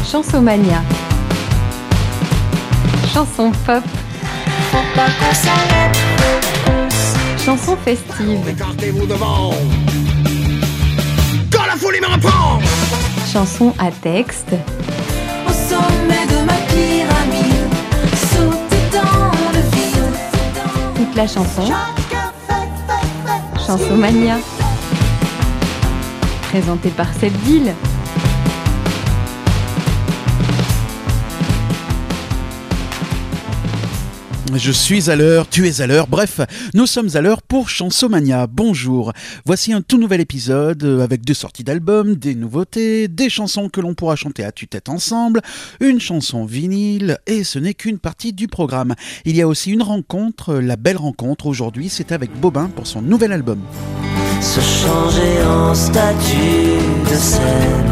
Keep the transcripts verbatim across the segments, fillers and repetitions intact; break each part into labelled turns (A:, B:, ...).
A: Chansomania. Chanson pop. Chanson festive.
B: Écartez-vous devant. Quand la folie me reprend.
A: Chanson à texte.
C: Au sommet de ma pyramide, sauter dans le vide.
A: Toute la chanson. Chansomania. Présentée par Sebdil.
D: Je suis à l'heure, tu es à l'heure, bref, nous sommes à l'heure pour Chansomania. Bonjour, voici un tout nouvel épisode avec des sorties d'albums, des nouveautés, des chansons que l'on pourra chanter à tue-tête ensemble, une chanson vinyle, et ce n'est qu'une partie du programme. Il y a aussi une rencontre, la belle rencontre aujourd'hui, c'est avec Bobin pour son nouvel album.
E: Se changer en statue de sel,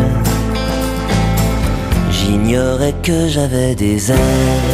E: j'ignorais que j'avais des ailes.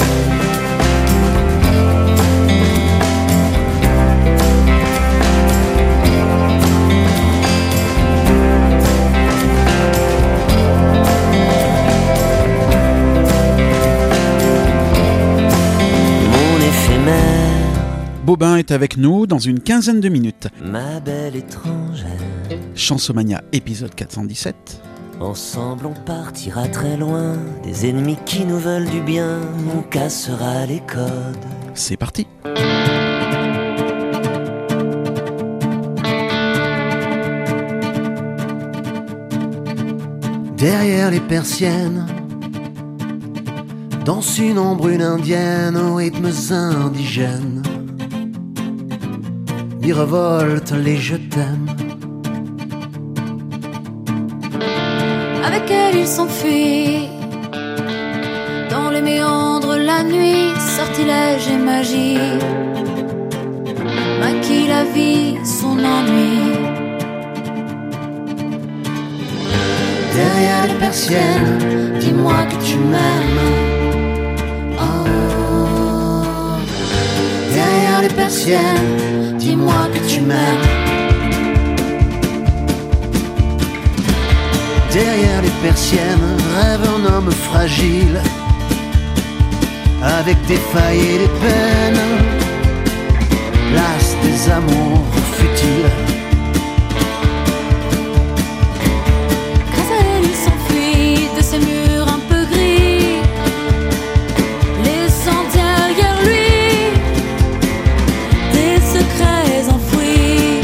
D: Bobin est avec nous dans une quinzaine de minutes.
E: Ma belle étrangère.
D: Chansomania épisode quatre cent dix-sept.
E: Ensemble on partira très loin des ennemis qui nous veulent du bien. On cassera les codes.
D: C'est parti.
F: Derrière les persiennes danse une ombre, une indienne aux rythmes indigènes. Il revolte les je t'aime.
C: Avec elle il s'enfuit dans les méandres la nuit, sortilège et magie maquille la vie, son ennui.
F: Derrière les persiennes, dis-moi que tu m'aimes. Oh. Derrière les persiennes, dis-moi que tu m'aimes. Derrière les persiennes, rêve un homme fragile, avec des failles et des peines, place des amours futiles.
C: Grâce à elle il s'enfuit de ces murs un peu gris, laissant derrière lui des secrets enfouis.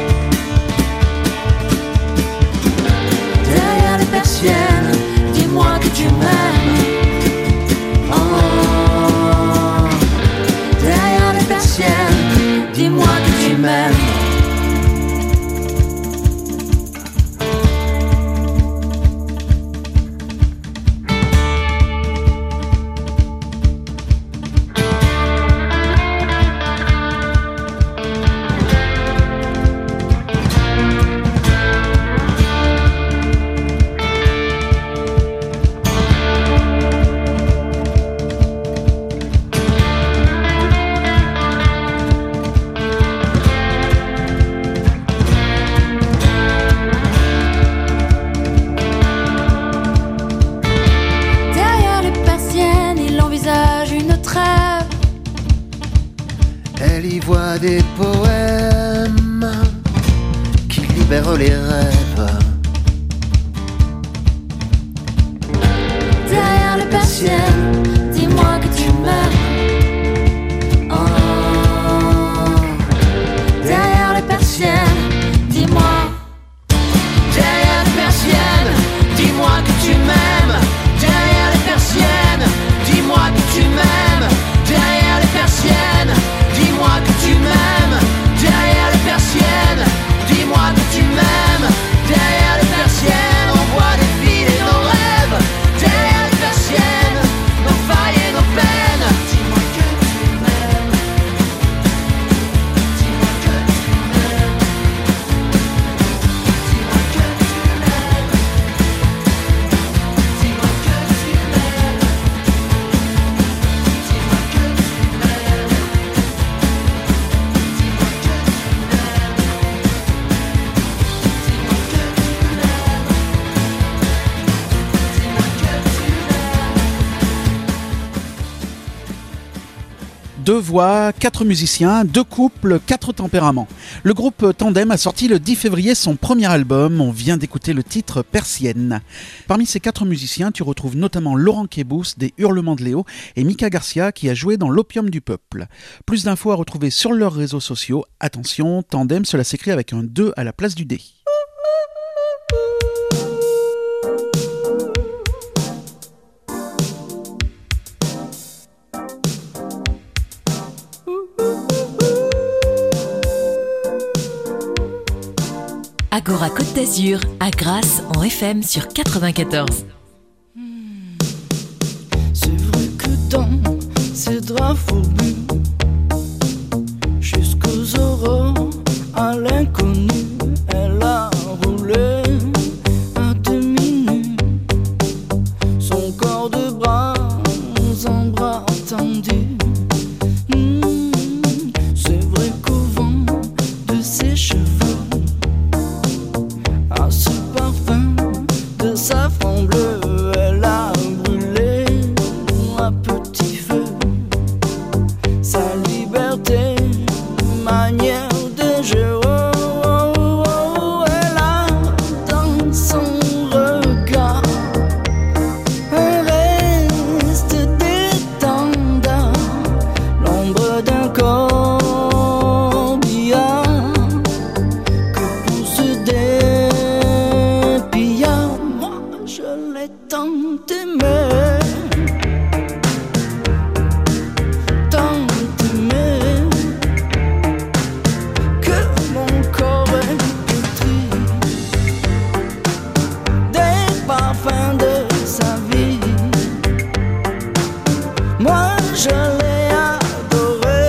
C: Derrière les persiennes, dis-moi que tu m'aimes. Oh. Derrière les persiennes, dis-moi que tu m'aimes.
F: Elle y voit des poèmes qui libèrent les rêves.
C: Derrière les persiennes, dis-moi que tu m'aimes. Oh. Derrière les persiennes, dis-moi.
F: Derrière les persiennes, dis-moi que tu m'aimes. Derrière les persiennes, dis-moi que tu m'aimes. Derrière les persiennes, dis-moi que tu m'aimes. Derrière les persiennes, dis-moi que tu m'aimes. Derrière les persiennes, on voit défiler nos rêves. Derrière les persiennes,
D: Deux voix, quatre musiciens, deux couples, quatre tempéraments. Le groupe Tandem a sorti le dix février son premier album. On vient d'écouter le titre Persienne. Parmi ces quatre musiciens, tu retrouves notamment Laurent Québous des Hurlements de Léo et Mika Garcia qui a joué dans L'Opium du Peuple. Plus d'infos à retrouver sur leurs réseaux sociaux. Attention, Tandem, cela s'écrit avec un deux à la place du D.
G: Agora Côte d'Azur, à Grasse en F M sur quatre-vingt-quatorze.
H: C'est vrai que dans ces draps fourbus, jusqu'aux aurores, à l'inconnu, elle a roulé à demi nu, son corps de bras en bras tendus. Mmh, c'est vrai qu'au vent de ses cheveux, à ce parfum de safran bleu, elle a brûlé à petit feu sa liberté, manière de jeu. Oh, oh, oh, elle a dans son regard un reste d'étendard, l'ombre d'un corbillard que pousse des pillards. Moi je l'ai tant aimé, tant aimé, que mon corps est pétri des parfums de sa vie. Moi je l'ai adoré,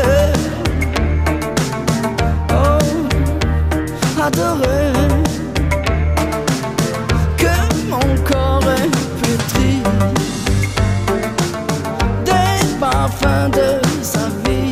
H: oh, adoré, que mon corps est pétri des parfums de sa vie.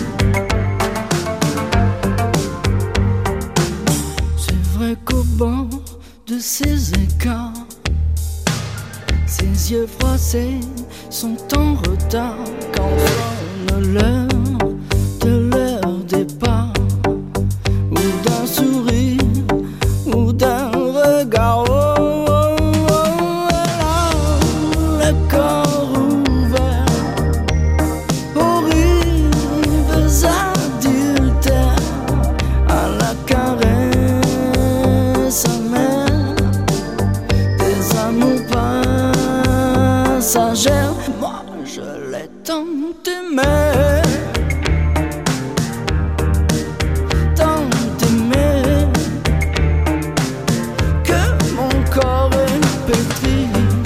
H: C'est vrai qu'au bord de ces écarts, ses yeux froissés sont en retard quand sonne l'heure de leur départ, ou d'un sourire, ou d'un regard. Oh, oh, oh, elle a le corps ouvert aux rives adultères, à la caresse amère des amours passagères. Moi je l'ai tant aimé, tant aimé, que mon corps est pétri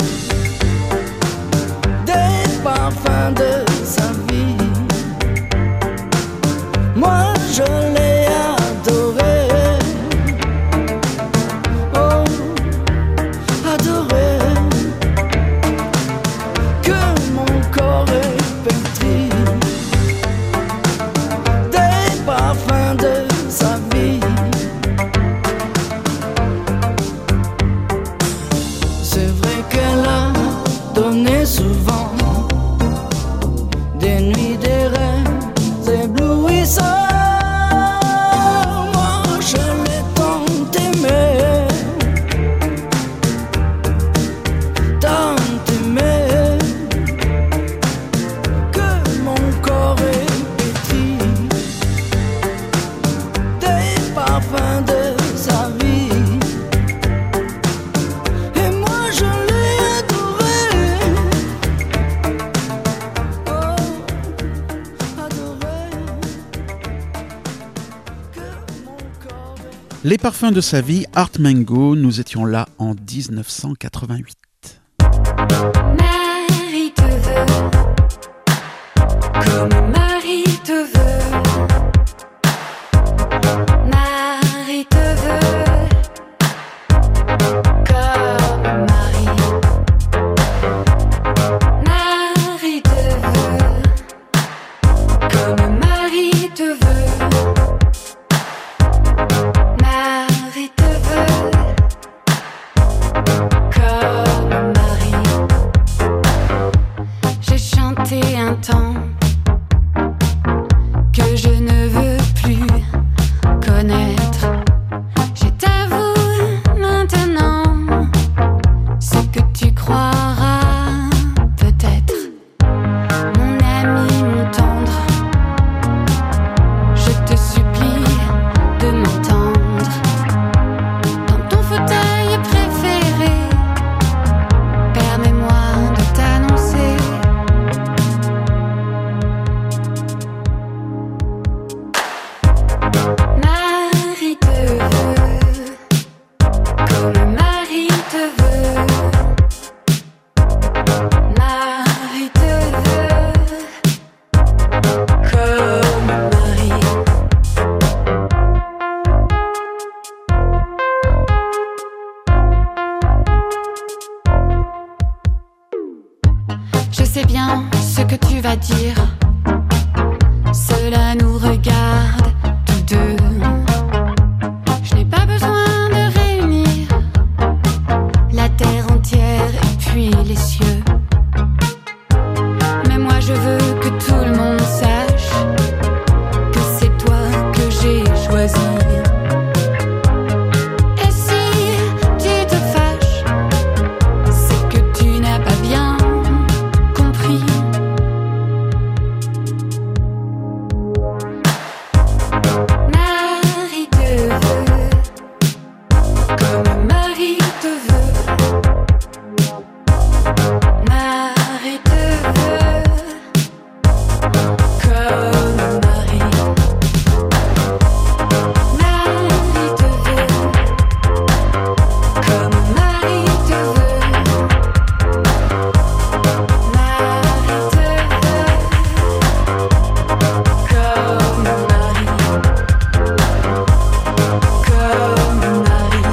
H: des parfums de sa vie. Moi je l'ai adoré, oh, adoré, que mon corps est pétri des parfums de sa vie. C'est vrai qu'elle a donné souvent des nuits, des rêves éblouissants. Moi je l'ai tant aimé, tant aimé, que mon corps est pétri des parfums de sa vie. Et moi je l'ai adoré, oh, adoré, que mon corps est.
D: Les parfums de sa vie, Art Mengo, nous étions là en dix-neuf cent quatre-vingt-huit.
C: Marie te veut, comme Marie te veut. Marie te veut, comme Marie. Marie te veut, comme Marie te veut. Marie te veut, comme Marie. J'ai chanté un temps sais bien ce que tu vas dire. Cela nous regarde tous deux. Je n'ai pas besoin de réunir la terre entière et puis les cieux. Mais moi je veux que tout le monde sache que c'est toi que j'ai choisi. Et si tu te fâches, c'est que tu n'as pas bien compris. Marie te veut comme Marie te veut. Marie te veut comme Marie. Marie te veut comme Marie te veut. Marie te veut comme Marie. Comme Marie.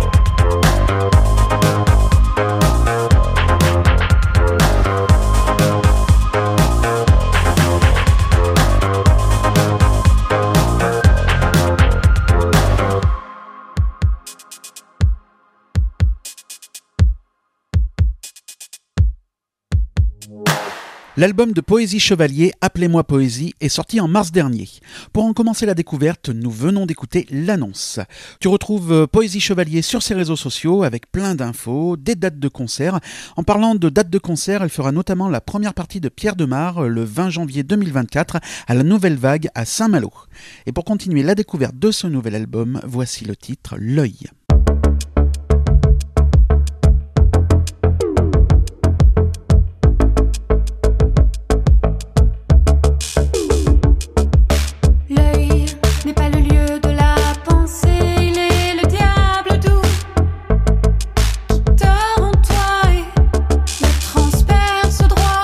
D: L'album de Poésie Chevalier, Appelez-moi Poésie, est sorti en mars dernier. Pour en commencer la découverte, nous venons d'écouter l'annonce. Tu retrouves Poésie Chevalier sur ses réseaux sociaux avec plein d'infos, des dates de concert. En parlant de dates de concert, elle fera notamment la première partie de Pierre Demar le vingt janvier deux mille vingt-quatre à la Nouvelle Vague à Saint-Malo. Et pour continuer la découverte de ce nouvel album, voici le titre L'œil.
C: L'œil n'est pas le lieu de la pensée, il est le diable doux qui dort en toi et me transperce droit.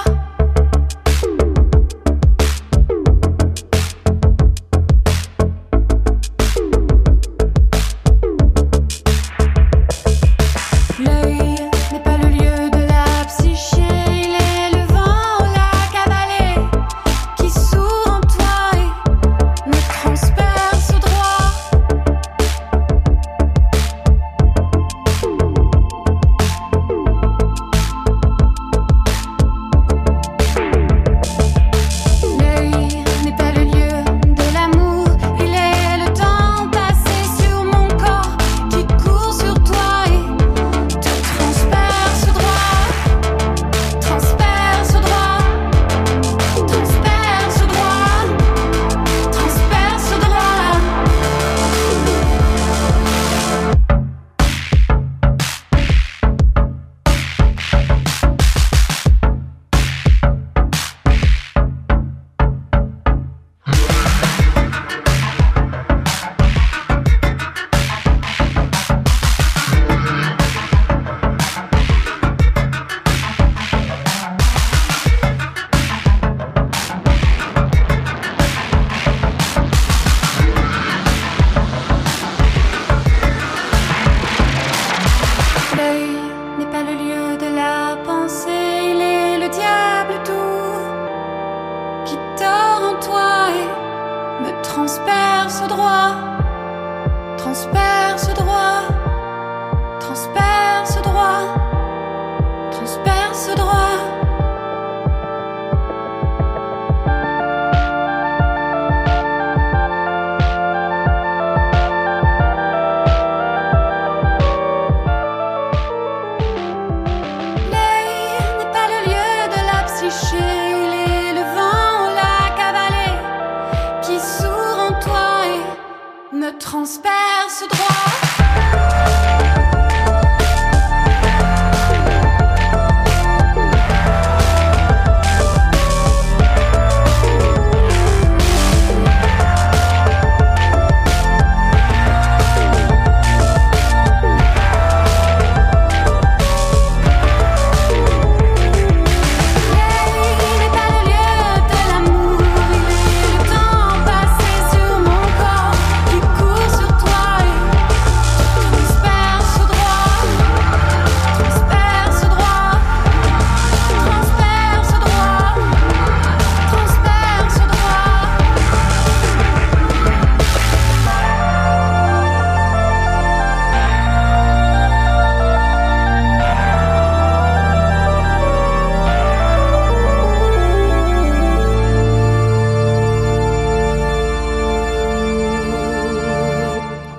C: transperce droit, transperce droit, transperce droit, transperce droit.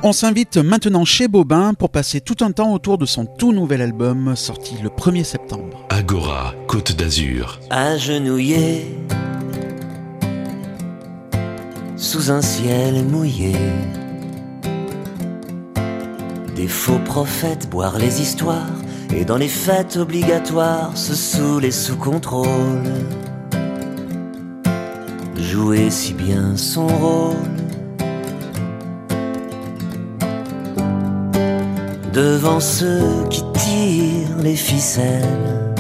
D: On s'invite maintenant chez Bobin pour passer tout un temps autour de son tout nouvel album sorti le premier septembre.
I: Agora, Côte d'Azur.
E: Agenouillé sous un ciel mouillé, des faux prophètes boire les histoires et dans les fêtes obligatoires se saouler sous contrôle, jouer si bien son rôle. Devant ceux qui tirent les ficelles,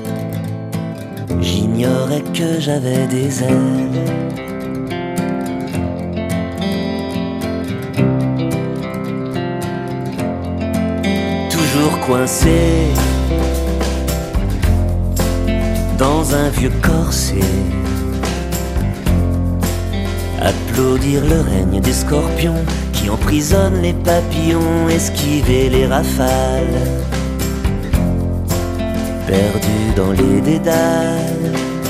E: j'ignorais que j'avais des ailes. Toujours coincé dans un vieux corset, applaudir le règne des scorpions qui emprisonnent les papillons, esquiver les rafales, perdu dans les dédales.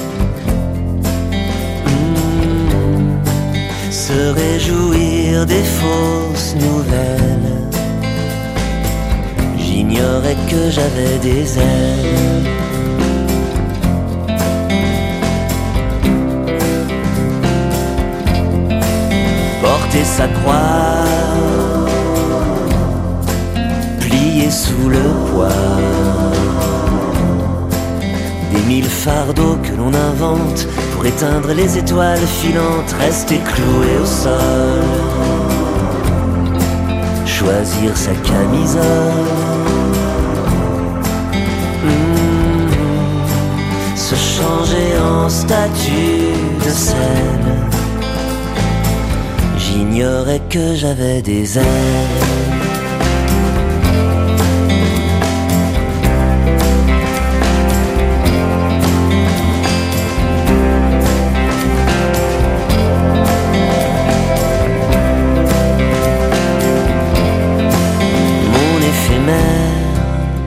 E: Mmh. Se réjouir des fausses nouvelles, j'ignorais que j'avais des ailes. Porter sa croix, plier sous le poids des mille fardeaux que l'on invente pour éteindre les étoiles filantes, rester cloué au sol, choisir sa camisole, mmh. Se changer en statue de sel, j'ignorais que j'avais des ailes. Mon éphémère,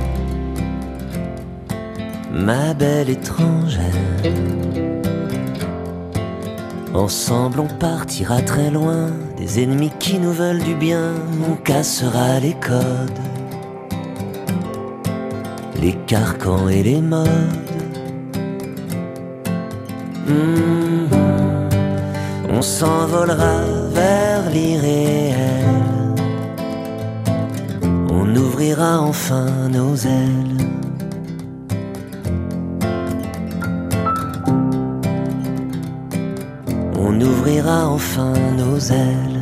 E: ma belle étrangère, ensemble on partira très loin des ennemis qui nous veulent du bien. On cassera les codes, les carcans et les modes. Mmh. On s'envolera vers l'irréel, on ouvrira enfin nos ailes. On ouvrira enfin nos ailes.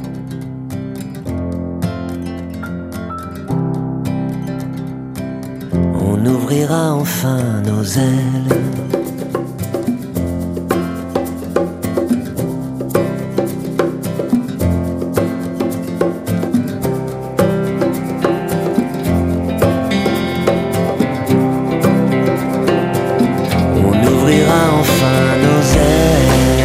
E: On ouvrira enfin nos ailes. On ouvrira enfin nos ailes.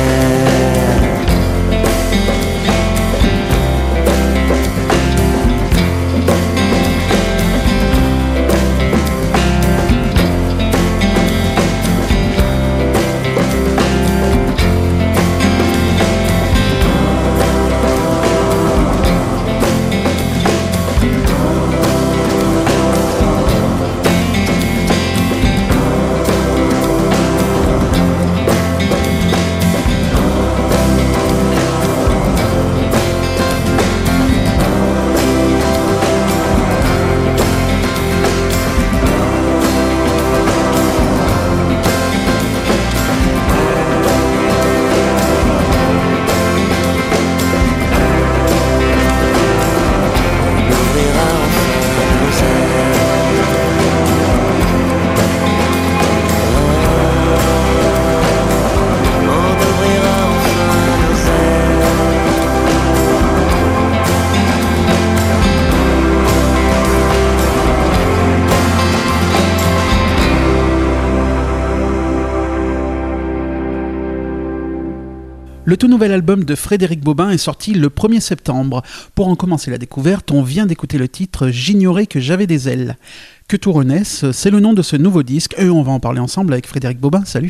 D: Le tout nouvel album de Frédéric Bobin est sorti le premier septembre. Pour en commencer la découverte, on vient d'écouter le titre « J'ignorais que j'avais des ailes ». Que tout renaisse, c'est le nom de ce nouveau disque et on va en parler ensemble avec Frédéric Bobin. Salut.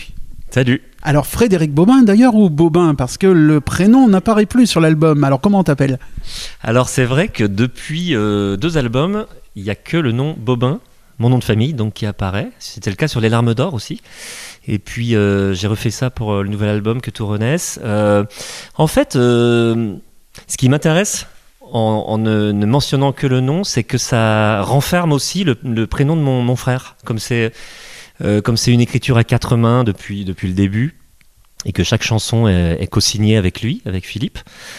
J: Salut.
D: Alors Frédéric Bobin d'ailleurs, ou Bobin, parce que le prénom n'apparaît plus sur l'album. Alors comment on t'appelle ?
J: Alors c'est vrai que depuis euh, deux albums, il n'y a que le nom Bobin, mon nom de famille, donc qui apparaît. C'était le cas sur Les Larmes d'Or aussi. Et puis euh, j'ai refait ça pour euh, le nouvel album Que tout renaisse. Euh, en fait, euh, ce qui m'intéresse en, en ne, ne mentionnant que le nom, c'est que ça renferme aussi le, le prénom de mon, mon frère. Comme c'est, euh, comme c'est une écriture à quatre mains depuis, depuis le début, et que chaque chanson est, est co-signée avec lui, avec Philippe.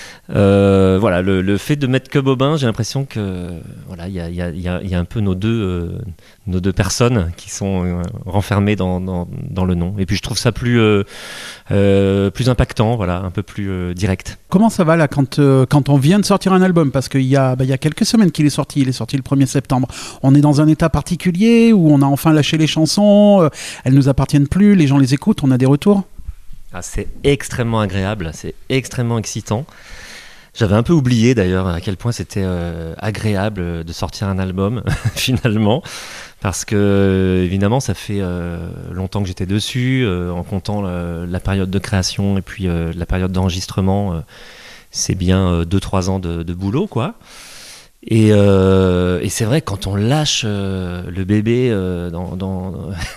J: Euh, voilà, le, le fait de mettre que Bobin, j'ai l'impression que voilà, il y a, y, a, y, a, y a un peu nos deux, euh, nos deux personnes qui sont euh, renfermées dans, dans, dans le nom. Et puis je trouve ça plus, euh, euh, plus impactant, voilà, un peu plus euh, direct.
D: Comment ça va là quand, euh, quand on vient de sortir un album ? Parce qu'il y a, bah, y a quelques semaines qu'il est sorti, il est sorti le premier septembre. On est dans un état particulier où on a enfin lâché les chansons, euh, elles nous appartiennent plus, les gens les écoutent, on a des retours ?
J: Ah, c'est extrêmement agréable, c'est extrêmement excitant. J'avais un peu oublié d'ailleurs à quel point c'était euh, agréable de sortir un album finalement, parce que évidemment ça fait euh, longtemps que j'étais dessus, euh, en comptant la, la période de création et puis euh, la période d'enregistrement, euh, c'est bien deux trois ans de, de boulot quoi. Et, euh, et c'est vrai que quand on lâche euh, le bébé euh, dans, dans,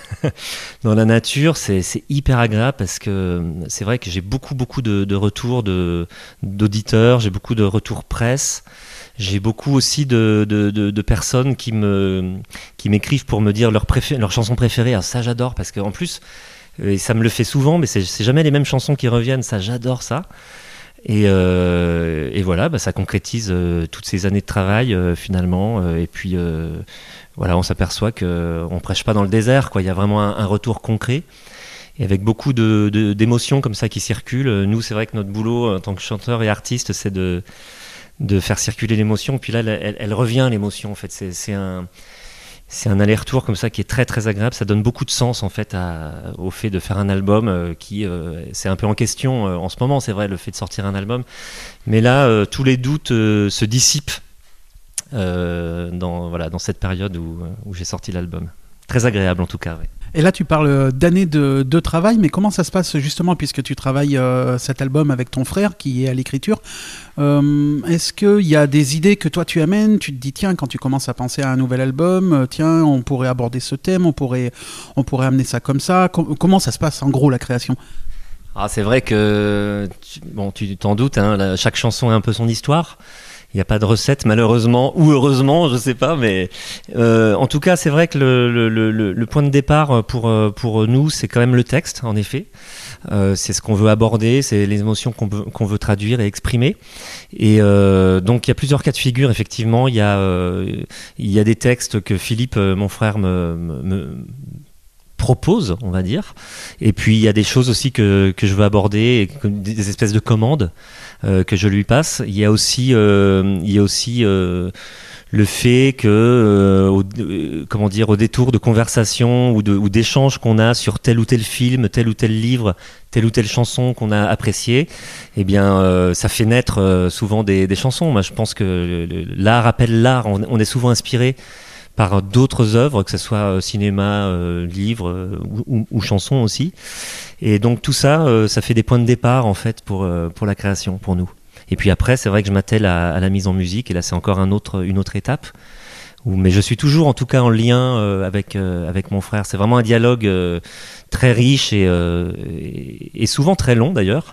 J: dans la nature, c'est, c'est hyper agréable parce que c'est vrai que j'ai beaucoup beaucoup de, de retours de, d'auditeurs, j'ai beaucoup de retours presse, j'ai beaucoup aussi de, de, de, de personnes qui, me, qui m'écrivent pour me dire leur, préfé- leur chanson préférée. Alors ça j'adore parce qu'en plus, et ça me le fait souvent, mais c'est, c'est jamais les mêmes chansons qui reviennent, ça j'adore ça. Et, euh, et voilà, bah, ça concrétise euh, toutes ces années de travail euh, finalement. Euh, et puis euh, voilà, on s'aperçoit qu'on ne prêche pas dans le désert, quoi. Il y a vraiment un, un retour concret. Et avec beaucoup de, de, d'émotions comme ça qui circulent. Nous, c'est vrai que notre boulot en tant que chanteur et artiste, c'est de, de faire circuler l'émotion. Puis là, elle, elle revient, l'émotion. En fait, c'est, c'est un... C'est un aller-retour comme ça qui est très très agréable. Ça donne beaucoup de sens en fait à, au fait de faire un album euh, qui euh, c'est un peu en question euh, en ce moment, c'est vrai, le fait de sortir un album. Mais là, euh, tous les doutes euh, se dissipent euh, dans voilà dans cette période où, où j'ai sorti l'album. Très agréable en tout cas. Ouais.
D: Et là, tu parles d'années de, de travail, mais comment ça se passe justement, puisque tu travailles euh, cet album avec ton frère qui est à l'écriture euh, est-ce qu'il y a des idées que toi tu amènes ? Tu te dis, tiens, quand tu commences à penser à un nouvel album, euh, tiens, on pourrait aborder ce thème, on pourrait, on pourrait amener ça comme ça. Com- comment ça se passe en gros, la création ?
J: Ah, c'est vrai que, tu, bon, tu t'en doutes, hein, la, chaque chanson a un peu son histoire. Il n'y a pas de recette, malheureusement, ou heureusement, je sais pas, mais euh, en tout cas, c'est vrai que le, le, le, le point de départ pour, pour nous, c'est quand même le texte, en effet. Euh, c'est ce qu'on veut aborder, c'est les émotions qu'on veut, qu'on veut traduire et exprimer. Et euh, donc, il y a plusieurs cas de figure, effectivement. Il y a, euh, il y a des textes que Philippe, mon frère, me... me propose, on va dire. Et puis il y a des choses aussi que, que je veux aborder, des espèces de commandes euh, que je lui passe. Il y a aussi, euh, il y a aussi euh, le fait que, euh, au, euh, comment dire, au détour de conversations ou, de, ou d'échanges qu'on a sur tel ou tel film, tel ou tel livre, telle ou telle chanson qu'on a appréciée, eh bien, euh, ça fait naître euh, souvent des, des chansons. Moi, je pense que l'art appelle l'art. On, on est souvent inspiré par d'autres œuvres, que ce soit euh, cinéma, euh, livres euh, ou, ou, ou chansons aussi. Et donc tout ça, euh, ça fait des points de départ en fait pour, euh, pour la création, pour nous. Et puis après, c'est vrai que je m'attelle à, à la mise en musique, et là c'est encore un autre, une autre étape. Où, mais je suis toujours en tout cas en lien euh, avec, euh, avec mon frère. C'est vraiment un dialogue euh, très riche et, euh, et, et souvent très long d'ailleurs.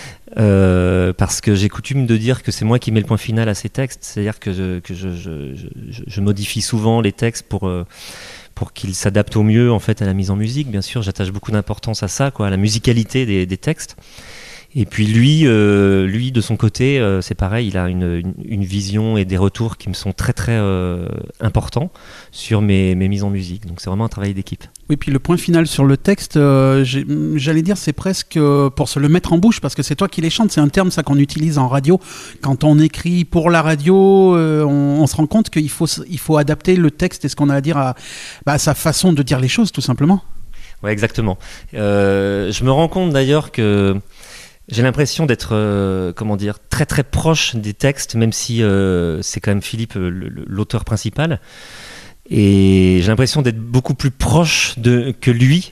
J: Euh, parce que j'ai coutume de dire que c'est moi qui mets le point final à ces textes, c'est-à-dire que je, que je, je, je, je modifie souvent les textes pour, euh, pour qu'ils s'adaptent au mieux en fait à la mise en musique. Bien sûr, j'attache beaucoup d'importance à ça, quoi, à la musicalité des, des textes. Et puis lui, euh, lui de son côté, euh, c'est pareil, il a une, une, une vision et des retours qui me sont très très euh, importants sur mes, mes mises en musique. Donc c'est vraiment un travail d'équipe.
D: Oui, puis le point final sur le texte, euh, j'ai, j'allais dire c'est presque euh, pour se le mettre en bouche, parce que c'est toi qui les chantes, c'est un terme ça qu'on utilise en radio. Quand on écrit pour la radio, euh, on, on se rend compte qu'il faut, il faut adapter le texte et ce qu'on a à dire à, bah, à sa façon de dire les choses, tout simplement.
J: Ouais, exactement. Euh, je me rends compte d'ailleurs que j'ai l'impression d'être, euh, comment dire, très très proche des textes, même si euh, c'est quand même Philippe euh, l'auteur principal. Et j'ai l'impression d'être beaucoup plus proche de, que lui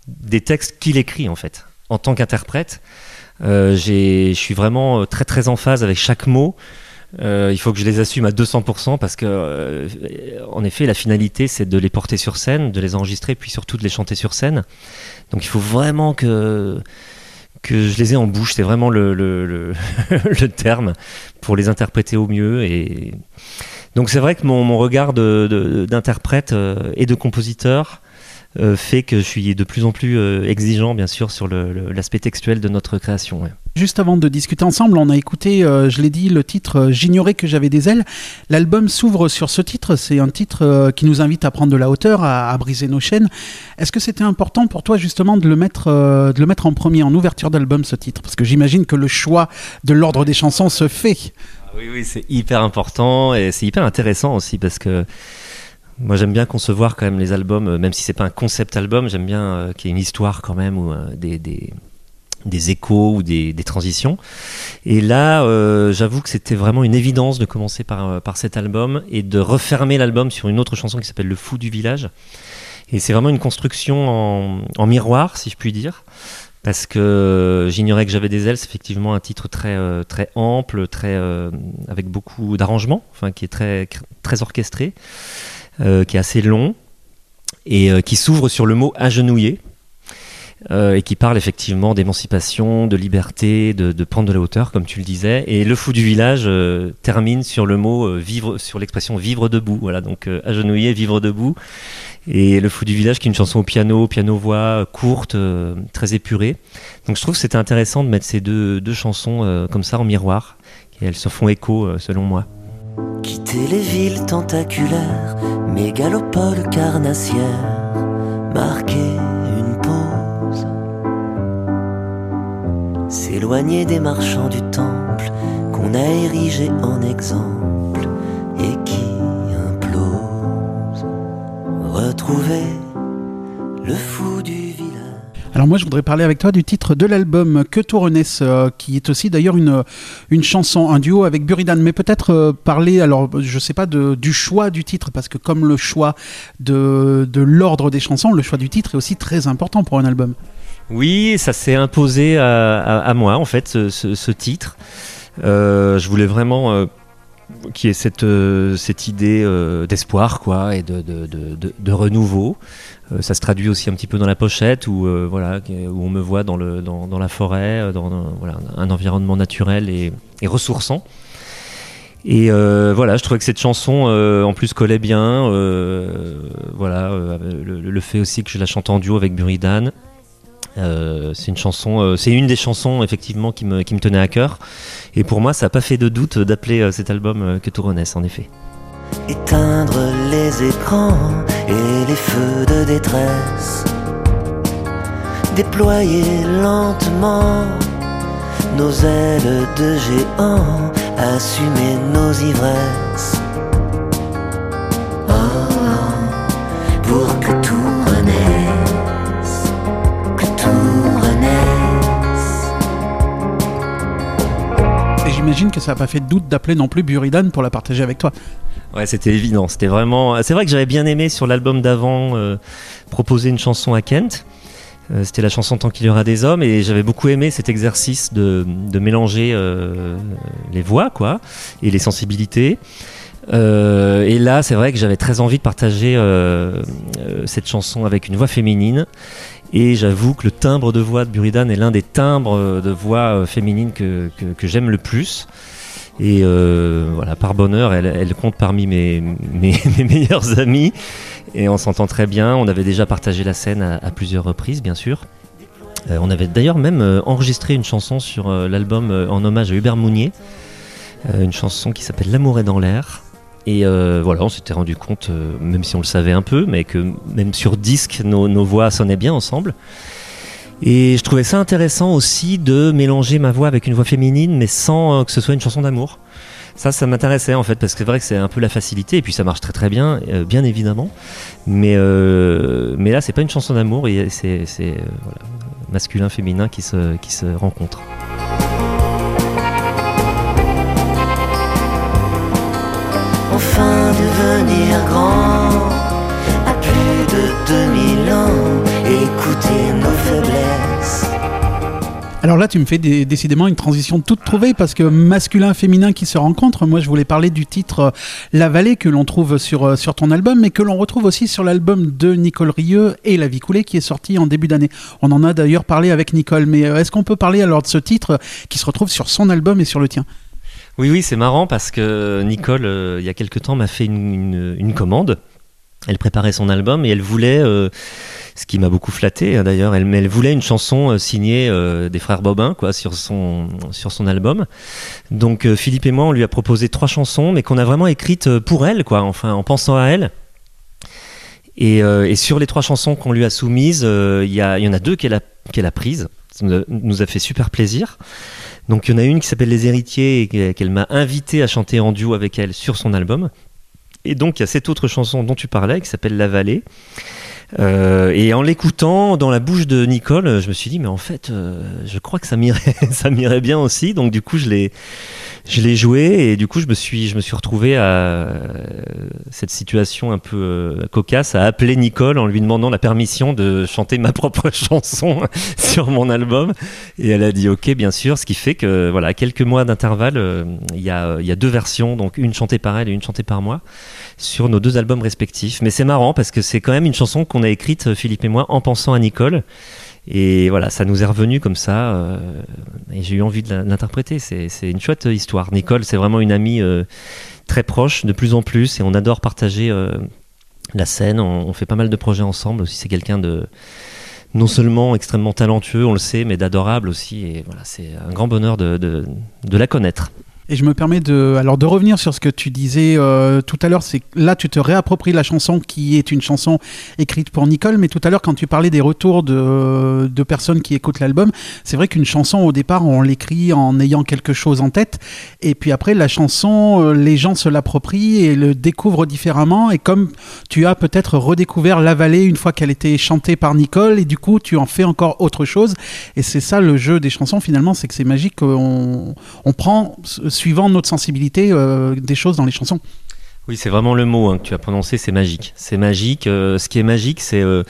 J: des textes qu'il écrit en fait. En tant qu'interprète, euh, j'ai, je suis vraiment très très en phase avec chaque mot. Euh, il faut que je les assume à deux cents pour cent parce que, euh, en effet, la finalité, c'est de les porter sur scène, de les enregistrer, puis surtout de les chanter sur scène. Donc il faut vraiment que, que je les ai en bouche, c'est vraiment le, le, le, le terme, pour les interpréter au mieux. Et donc c'est vrai que mon, mon regard de, de, d'interprète euh, et de compositeur euh, fait que je suis de plus en plus euh, exigeant, bien sûr, sur le, le, l'aspect textuel de notre création. Ouais.
D: Juste avant de discuter ensemble, on a écouté, euh, je l'ai dit, le titre euh, « J'ignorais que j'avais des ailes ». L'album s'ouvre sur ce titre, c'est un titre euh, qui nous invite à prendre de la hauteur, à, à briser nos chaînes. Est-ce que c'était important pour toi justement de le mettre, euh, de le mettre en premier, en ouverture d'album, ce titre ? Parce que j'imagine que le choix de l'ordre des chansons se fait.
J: Ah oui, oui, c'est hyper important et c'est hyper intéressant aussi parce que moi j'aime bien concevoir quand même les albums, même si c'est pas un concept album, j'aime bien euh, qu'il y ait une histoire quand même ou euh, des... des... des échos ou des, des transitions. Et là, euh, j'avoue que c'était vraiment une évidence de commencer par, par cet album et de refermer l'album sur une autre chanson qui s'appelle Le Fou du Village. Et c'est vraiment une construction en, en miroir, si je puis dire, parce que J'ignorais que j'avais des ailes, c'est effectivement un titre très, euh, très ample, très, euh, avec beaucoup d'arrangements, enfin, qui est très, très orchestré, euh, qui est assez long et euh, qui s'ouvre sur le mot agenouillé. Euh, et qui parle effectivement d'émancipation, de liberté, de, de prendre de la hauteur, comme tu le disais. Et Le Fou du Village euh, termine sur le mot euh, vivre, sur l'expression vivre debout. Voilà, donc euh, agenouiller, vivre debout. Et Le Fou du Village, qui est une chanson au piano, piano-voix, euh, courte, euh, très épurée. Donc je trouve que c'était intéressant de mettre ces deux, deux chansons euh, comme ça en miroir. Et elles se font écho, euh, selon moi.
E: Quitter les villes tentaculaires, mégalopoles carnassières, marquer une pause. S'éloigner des marchands du temple qu'on a érigé en exemple et qui implose. Retrouver le fou du village.
D: Alors moi je voudrais parler avec toi du titre de l'album Que Tourenesse, euh, qui est aussi d'ailleurs une, une chanson, un duo avec Buridan, mais peut-être euh, parler, alors je sais pas, de, du choix du titre, parce que comme le choix de, de l'ordre des chansons, le choix du titre est aussi très important pour un album.
J: Oui, ça s'est imposé à, à, à moi en fait, ce, ce, ce titre. Euh, je voulais vraiment euh, qu'il y ait cette, euh, cette idée euh, d'espoir quoi, et de, de, de, de, de renouveau. Euh, ça se traduit aussi un petit peu dans la pochette où, euh, voilà, où on me voit dans, le, dans, dans la forêt, dans un, voilà, un environnement naturel et, et ressourçant. Et euh, voilà, je trouvais que cette chanson euh, en plus collait bien. Euh, voilà, euh, le, le fait aussi que je la chante en duo avec Buridan. Euh, c'est une chanson, euh, c'est une des chansons effectivement qui me, qui me tenait à cœur. Et pour moi, ça n'a pas fait de doute d'appeler euh, cet album euh, Que Tourenesse, en effet.
E: Éteindre les écrans et les feux de détresse, déployer lentement nos ailes de géants, assumer nos ivresses. Oh, oh, pour que tout renaisse, que tout renaisse.
D: Et j'imagine que ça n'a pas fait de doute d'appeler non plus Buridan pour la partager avec toi.
J: Ouais, c'était évident, c'était vraiment... C'est vrai que j'avais bien aimé sur l'album d'avant euh, proposer une chanson à Kent. Euh, c'était la chanson Tant qu'il y aura des hommes et j'avais beaucoup aimé cet exercice de, de mélanger euh, les voix quoi, et les sensibilités. Euh, et là, c'est vrai que j'avais très envie de partager euh, euh, cette chanson avec une voix féminine. Et j'avoue que le timbre de voix de Buridan est l'un des timbres de voix féminines que, que, que j'aime le plus. Et euh, voilà, par bonheur, elle, elle compte parmi mes, mes, mes meilleurs amis. Et on s'entend très bien. On avait déjà partagé la scène à, à plusieurs reprises, bien sûr. Euh, on avait d'ailleurs même euh, enregistré une chanson sur euh, l'album euh, en hommage à Hubert Mounier. Euh, une chanson qui s'appelle L'amour est dans l'air. Et euh, voilà, on s'était rendu compte, euh, même si on le savait un peu, mais que même sur disque, nos, nos voix sonnaient bien ensemble. Et je trouvais ça intéressant aussi de mélanger ma voix avec une voix féminine, mais sans euh, que ce soit une chanson d'amour. Ça, ça m'intéressait en fait, parce que c'est vrai que c'est un peu la facilité, et puis ça marche très très bien, euh, bien évidemment. Mais, euh, mais là, c'est pas une chanson d'amour, et c'est, c'est euh, voilà, masculin, féminin qui se, qui se rencontrent.
E: Enfin devenir grand, à plus de deux mille ans, écouter
D: Alors là, tu me fais dé- décidément une transition toute trouvée parce que masculin-féminin qui se rencontrent. Moi, je voulais parler du titre euh, La Vallée que l'on trouve sur, euh, sur ton album, mais que l'on retrouve aussi sur l'album de Nicole Rieu et La Vie coulée qui est sorti en début d'année. On en a d'ailleurs parlé avec Nicole, mais euh, est-ce qu'on peut parler alors de ce titre qui se retrouve sur son album et sur le tien ?
J: Oui, oui, c'est marrant parce que Nicole, euh, il y a quelque temps, m'a fait une, une, une commande. Elle préparait son album et elle voulait, euh, ce qui m'a beaucoup flatté hein, d'ailleurs, elle, elle voulait une chanson euh, signée euh, des frères Bobin quoi, sur, son, sur son album. Donc euh, Philippe et moi, on lui a proposé trois chansons, mais qu'on a vraiment écrites pour elle, quoi, enfin, en pensant à elle. Et, euh, et sur les trois chansons qu'on lui a soumises, il euh, y, y en a deux qu'elle a, qu'elle a prises. Ça nous a, nous a fait super plaisir. Donc il y en a une qui s'appelle Les Héritiers et qu'elle m'a invité à chanter en duo avec elle sur son album. Et donc il y a cette autre chanson dont tu parlais qui s'appelle La Vallée. Euh, et en l'écoutant dans la bouche de Nicole, je me suis dit mais en fait euh, je crois que ça m'irait, ça m'irait bien aussi. Donc du coup je l'ai, je l'ai joué et du coup je me suis, je me suis retrouvé à euh, cette situation un peu euh, cocasse à appeler Nicole en lui demandant la permission de chanter ma propre chanson sur mon album. Et elle a dit ok bien sûr, ce qui fait que voilà à quelques mois d'intervalle, il euh, y a, il y a deux versions, donc une chantée par elle et une chantée par moi sur nos deux albums respectifs. Mais c'est marrant parce que c'est quand même une chanson qu'on a écrite Philippe et moi en pensant à Nicole et voilà ça nous est revenu comme ça euh, et j'ai eu envie de l'interpréter. C'est, c'est une chouette histoire. Nicole c'est vraiment une amie euh, très proche de plus en plus et on adore partager euh, la scène, on, on fait pas mal de projets ensemble aussi. C'est quelqu'un de non seulement extrêmement talentueux, on le sait, mais d'adorable aussi et voilà c'est un grand bonheur de, de, de la connaître.
D: Et je me permets de, alors de revenir sur ce que tu disais euh, tout à l'heure, c'est que là tu te réappropries la chanson qui est une chanson écrite pour Nicole, mais tout à l'heure quand tu parlais des retours de, de personnes qui écoutent l'album, c'est vrai qu'une chanson au départ on l'écrit en ayant quelque chose en tête, et puis après la chanson, euh, les gens se l'approprient et le découvrent différemment, et comme tu as peut-être redécouvert La Vallée une fois qu'elle était chantée par Nicole, et du coup tu en fais encore autre chose, et c'est ça le jeu des chansons finalement, c'est que c'est magique, on, on prend suivant notre sensibilité, euh, des choses dans les chansons.
J: Oui, c'est vraiment le mot hein, que tu as prononcé, c'est magique. C'est magique. Euh, ce qui est magique, c'est euh,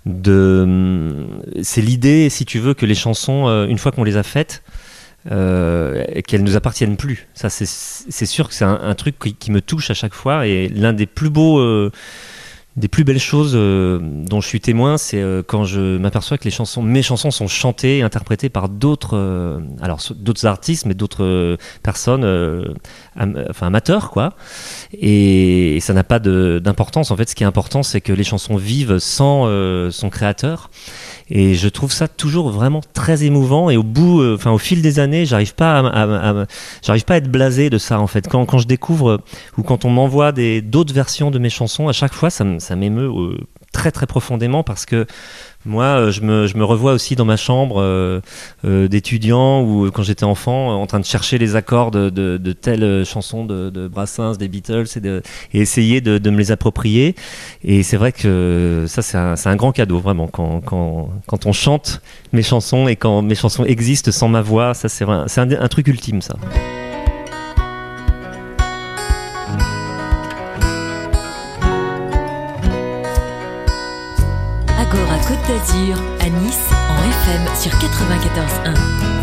J: de, c'est l'idée, si tu veux, que les chansons, euh, une fois qu'on les a faites, euh, qu'elles nous appartiennent plus. Ça, c'est, c'est sûr que c'est un, un truc qui, qui me touche à chaque fois. Et l'un des plus beaux, euh, des plus belles choses euh, dont je suis témoin, c'est euh, quand je m'aperçois que les chansons, mes chansons sont chantées et interprétées par d'autres, euh, alors d'autres artistes, mais d'autres euh, personnes, euh, am, enfin amateurs, quoi. Et, et ça n'a pas de, d'importance. En fait, ce qui est important, c'est que les chansons vivent sans euh, son créateur. Et je trouve ça toujours vraiment très émouvant. Et au bout, euh, enfin au fil des années, j'arrive pas à, à, à, j'arrive pas à être blasé de ça en fait. Quand, quand je découvre euh, ou quand on m'envoie des d'autres versions de mes chansons, à chaque fois, ça, ça m'émeut euh, très très profondément parce que moi, euh, je me je me revois aussi dans ma chambre euh, euh, d'étudiant ou euh, quand j'étais enfant, euh, en train de chercher les accords de de, de telles chansons de, de Brassens, des Beatles, et, de, et essayer de, de me les approprier. Et c'est vrai que ça, c'est un, c'est un grand cadeau vraiment quand quand quand on chante mes chansons et quand mes chansons existent sans ma voix. Ça, c'est vrai, c'est un, un truc ultime, ça.
G: Agora Côte d'Azur, à Nice, en F M sur quatre-vingt-quatorze un.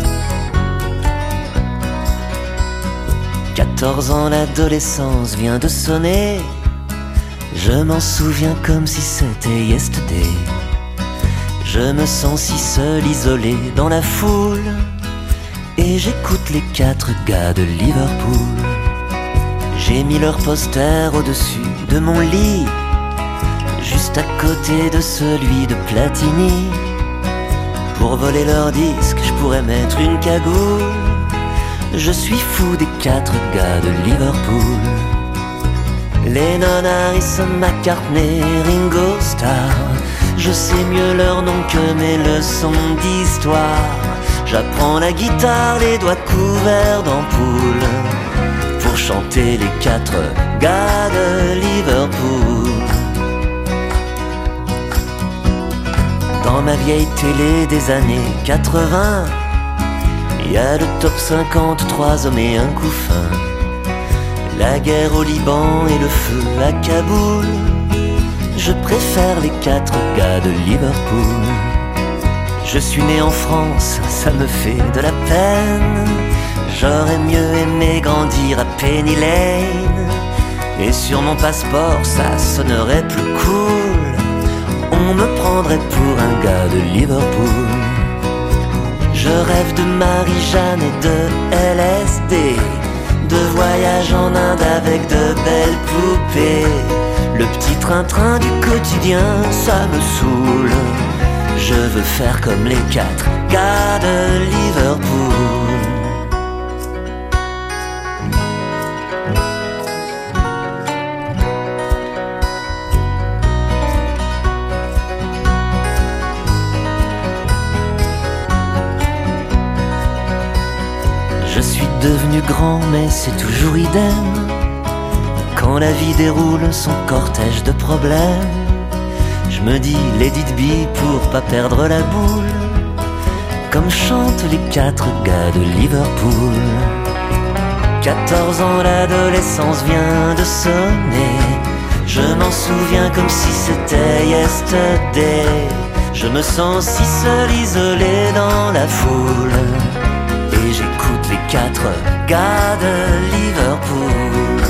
E: quatorze ans, l'adolescence vient de sonner. Je m'en souviens comme si c'était yesterday. Je me sens si seul, isolé dans la foule. Et j'écoute les quatre gars de Liverpool. J'ai mis leur poster au-dessus de mon lit, juste à côté de celui de Platini. Pour voler leur disque, je pourrais mettre une cagoule. Je suis fou des quatre gars de Liverpool. Lennon, Harrison, McCartney, Ringo Starr. Je sais mieux leur nom que mes leçons d'histoire. J'apprends la guitare, les doigts couverts d'ampoules, pour chanter les quatre gars de Liverpool. Dans ma vieille télé des années quatre-vingts, il y a le top cinquante, trois hommes et un couffin. La guerre au Liban et le feu à Kaboul. Je préfère les quatre gars de Liverpool. Je suis né en France, ça me fait de la peine. J'aurais mieux aimé grandir à Penny Lane. Et sur mon passeport, ça sonnerait plus cool. On me prendrait pour un gars de Liverpool. Je rêve de Marie-Jeanne et de L S D, de voyage en Inde avec de belles poupées. Le petit train-train du quotidien, ça me saoule. Je veux faire comme les quatre gars de Liverpool. Je suis devenu grand mais c'est toujours idem. Quand la vie déroule son cortège de problèmes, je me dis let it be pour pas perdre la boule, comme chantent les quatre gars de Liverpool. quatorze ans, l'adolescence vient de sonner. Je m'en souviens comme si c'était yesterday. Je me sens si seul, isolé dans la foule. Et j'écoute les quatre gars de Liverpool.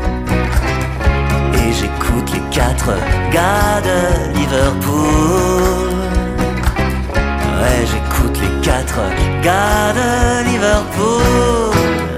E: Et j'écoute les quatre gars de Liverpool. Ouais, j'écoute les quatre gars de Liverpool.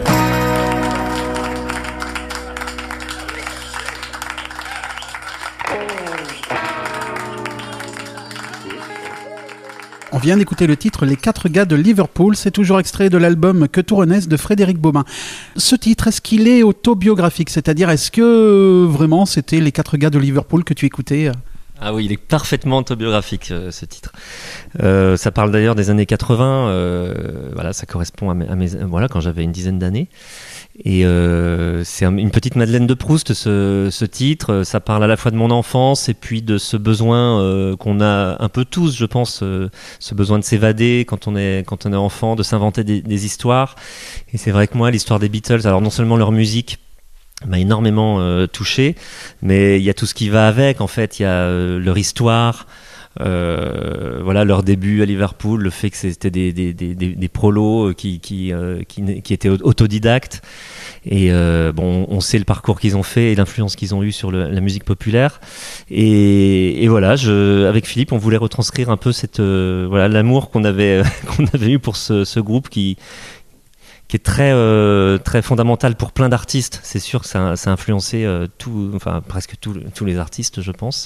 D: On vient d'écouter le titre Les quatre gars de Liverpool, c'est toujours extrait de l'album Que tout renaisse de Frédéric Bobin. Ce titre, est-ce qu'il est autobiographique ? C'est-à-dire, est-ce que euh, vraiment c'était les quatre gars de Liverpool que tu écoutais ?
J: Ah oui, il est parfaitement autobiographique, euh, ce titre. Euh, ça parle d'ailleurs des années quatre-vingts, euh, voilà, ça correspond à mes, à mes voilà, quand j'avais une dizaine d'années. Et euh, c'est un, une petite Madeleine de Proust, ce, ce titre. Ça parle à la fois de mon enfance et puis de ce besoin euh, qu'on a un peu tous, je pense, euh, ce besoin de s'évader quand on est, quand on est enfant, de s'inventer des, des histoires. Et c'est vrai que moi, l'histoire des Beatles, alors non seulement leur musique m'a énormément euh, touché, mais il y a tout ce qui va avec, en fait. Il y a euh, leur histoire, Euh, voilà, leur début à Liverpool, le fait que c'était des, des, des, des, des prolos qui, qui, euh, qui, qui étaient autodidactes. Et euh, bon, on sait le parcours qu'ils ont fait et l'influence qu'ils ont eu sur le, la musique populaire. Et, et voilà, je, avec Philippe, on voulait retranscrire un peu cette, euh, voilà, l'amour qu'on avait, qu'on avait eu pour ce, ce groupe qui, qui est très, euh, très fondamental pour plein d'artistes. C'est sûr que ça, ça a influencé euh, tout, enfin, presque tout, tous les artistes, je pense.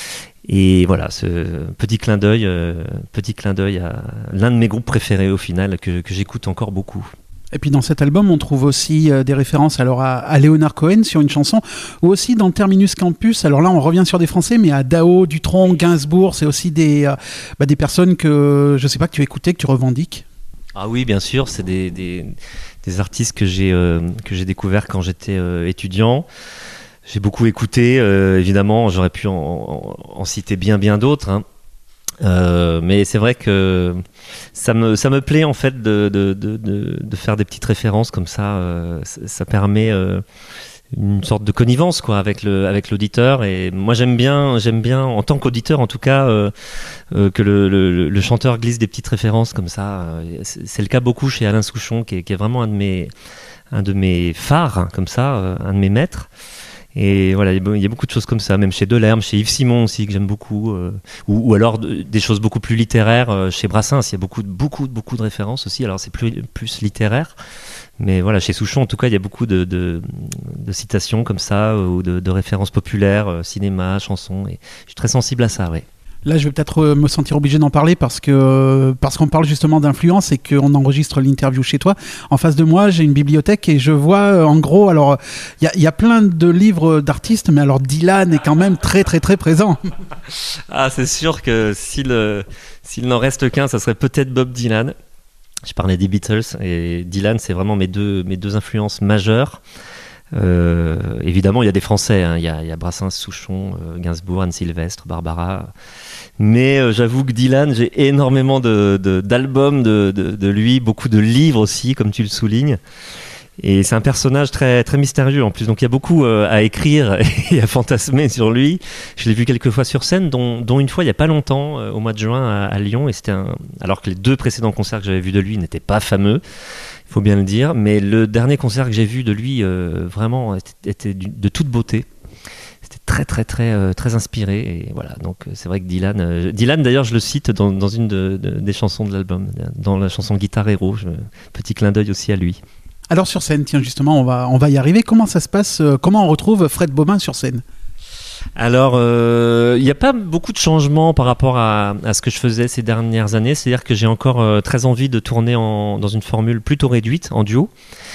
J: Et voilà, ce petit clin d'œil, euh, petit clin d'œil à l'un de mes groupes préférés au final, que, que j'écoute encore beaucoup.
D: Et puis dans cet album, on trouve aussi euh, des références alors à, à Leonard Cohen sur une chanson, ou aussi dans Terminus Campus. Alors là, on revient sur des Français, mais à Dao, Dutronc, Gainsbourg, c'est aussi des, euh, bah, des personnes que je sais pas que tu écoutais, que tu revendiques.
J: Ah oui, bien sûr, c'est des, des, des artistes que j'ai euh, que j'ai découverts quand j'étais euh, étudiant. J'ai beaucoup écouté, euh, évidemment, j'aurais pu en, en, en citer bien bien d'autres, hein. Euh, mais c'est vrai que ça me, ça me plaît en fait de, de, de, de, de faire des petites références comme ça, euh, ça, ça permet euh, une sorte de connivence quoi, avec, le, avec l'auditeur. Et moi j'aime bien, j'aime bien en tant qu'auditeur en tout cas, euh, euh, que le, le, le chanteur glisse des petites références comme ça. C'est, c'est le cas beaucoup chez Alain Souchon qui est, qui est vraiment un de mes, un de mes phares, hein, comme ça, euh, un de mes maîtres. Et voilà, il y a beaucoup de choses comme ça, même chez Delerme, chez Yves Simon aussi, que j'aime beaucoup, euh, ou, ou alors de, des choses beaucoup plus littéraires, euh, chez Brassens, il y a beaucoup, beaucoup, beaucoup de références aussi, alors c'est plus, plus littéraire, mais voilà, chez Souchon, en tout cas, il y a beaucoup de, de, de citations comme ça, ou de, de références populaires, euh, cinéma, chansons, et je suis très sensible à ça, ouais.
D: Là, je vais peut-être me sentir obligé d'en parler parce que parce qu'on parle justement d'influence et qu'on enregistre l'interview chez toi. En face de moi, j'ai une bibliothèque et je vois en gros, alors il y a, y a plein de livres d'artistes, mais alors Dylan est quand même très très très présent.
J: Ah, c'est sûr que s'il s'il n'en reste qu'un, ça serait peut-être Bob Dylan. Je parlais des Beatles et Dylan, c'est vraiment mes deux mes deux influences majeures. Euh, évidemment, il y a des Français, hein. il, y a, il y a Brassens, Souchon, euh, Gainsbourg, Anne Sylvestre, Barbara. Mais euh, j'avoue que Dylan, j'ai énormément de, de, d'albums de, de, de lui, beaucoup de livres aussi, comme tu le soulignes. Et c'est un personnage très, très mystérieux en plus, donc il y a beaucoup euh, à écrire et à fantasmer sur lui. Je l'ai vu quelques fois sur scène, dont, dont une fois il n'y a pas longtemps, euh, au mois de juin à, à Lyon, et c'était un... alors que les deux précédents concerts que j'avais vus de lui n'étaient pas fameux, il faut bien le dire, mais le dernier concert que j'ai vu de lui euh, vraiment était, était de toute beauté. C'était très très très euh, très inspiré, et voilà, donc euh, c'est vrai que Dylan, euh, Dylan d'ailleurs je le cite dans, dans une de, de, des chansons de l'album, dans la chanson Guitar Hero, je... petit clin d'œil aussi à lui.
D: Alors sur scène, tiens justement, on va, on va y arriver. Comment ça se passe euh, Comment on retrouve Fred Bobin sur scène ?
J: Alors, il euh, n'y a pas beaucoup de changements par rapport à, à ce que je faisais ces dernières années. C'est-à-dire que j'ai encore euh, très envie de tourner en, dans une formule plutôt réduite, en duo,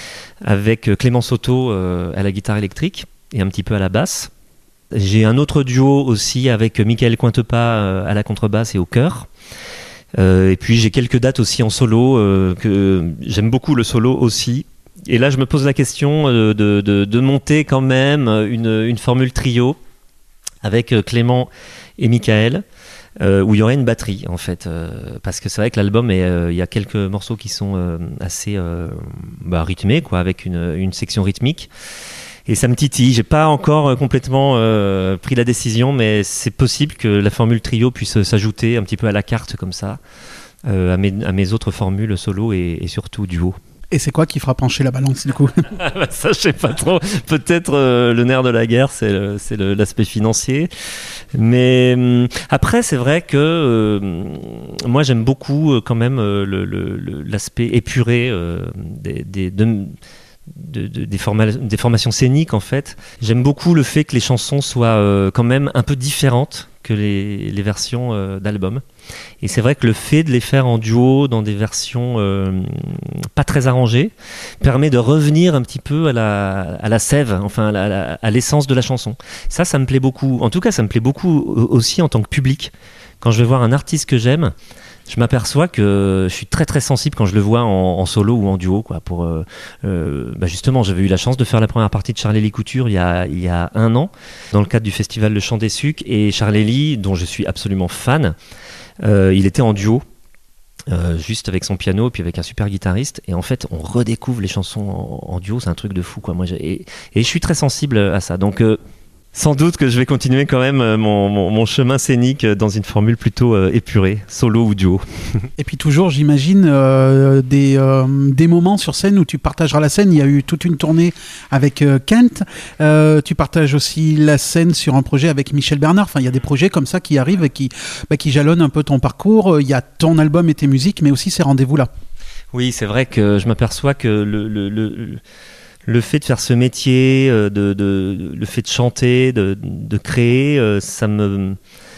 J: avec Clément Soto euh, à la guitare électrique et un petit peu à la basse. J'ai un autre duo aussi avec Michael Cointepas euh, à la contrebasse et au chœur. Euh, et puis j'ai quelques dates aussi en solo, euh, que j'aime beaucoup le solo aussi. Et là, je me pose la question de, de, de, de monter quand même une, une formule trio avec Clément et Michael, euh, où il y aurait une batterie en fait. Euh, parce que c'est vrai que l'album, il euh, y a quelques morceaux qui sont euh, assez euh, bah, rythmés, quoi, avec une, une section rythmique. Et ça me titille. J'ai pas encore complètement euh, pris la décision, mais c'est possible que la formule trio puisse s'ajouter un petit peu à la carte comme ça, euh, à, mes, à mes autres formules solo et, et surtout duo.
D: Et c'est quoi qui fera pencher la balance du coup ?
J: Ça, je sais pas trop. Peut-être euh, le nerf de la guerre, c'est, le, c'est le, l'aspect financier. Mais hum, après, c'est vrai que euh, moi, j'aime beaucoup euh, quand même euh, le, le, l'aspect épuré euh, des, des, de, de, de, des, forma- des formations scéniques, en fait. J'aime beaucoup le fait que les chansons soient euh, quand même un peu différentes que les, les versions euh, d'albums. Et c'est vrai que le fait de les faire en duo dans des versions euh, pas très arrangées permet de revenir un petit peu à la, à la sève, enfin à, la, à l'essence de la chanson. Ça, ça me plaît beaucoup. En tout cas, ça me plaît beaucoup aussi en tant que public. Quand je vais voir un artiste que j'aime, je m'aperçois que je suis très très sensible quand je le vois en, en solo ou en duo, quoi. Pour euh, euh, bah justement, j'avais eu la chance de faire la première partie de Charlélie Couture il y a il y a un an dans le cadre du festival Le Chant des Sucs, et Charlélie, dont je suis absolument fan, euh, il était en duo. Euh, juste avec son piano et puis avec un super guitariste, et en fait on redécouvre les chansons en, en duo, c'est un truc de fou, quoi. Moi, j'ai, et, et je suis très sensible à ça, donc euh, sans doute que je vais continuer quand même mon, mon, mon chemin scénique dans une formule plutôt euh, épurée, solo ou duo.
D: Et puis toujours, j'imagine, euh, des, euh, des moments sur scène où tu partageras la scène. Il y a eu toute une tournée avec euh, Kent. Euh, tu partages aussi la scène sur un projet avec Michel Bernard. Enfin, il y a des projets comme ça qui arrivent et qui, bah, qui jalonnent un peu ton parcours. Il y a ton album et tes musiques, mais aussi ces rendez-vous-là.
J: Oui, c'est vrai que je m'aperçois que le... le, le Le fait de faire ce métier, de, de, de, le fait de chanter, de, de créer, ça me,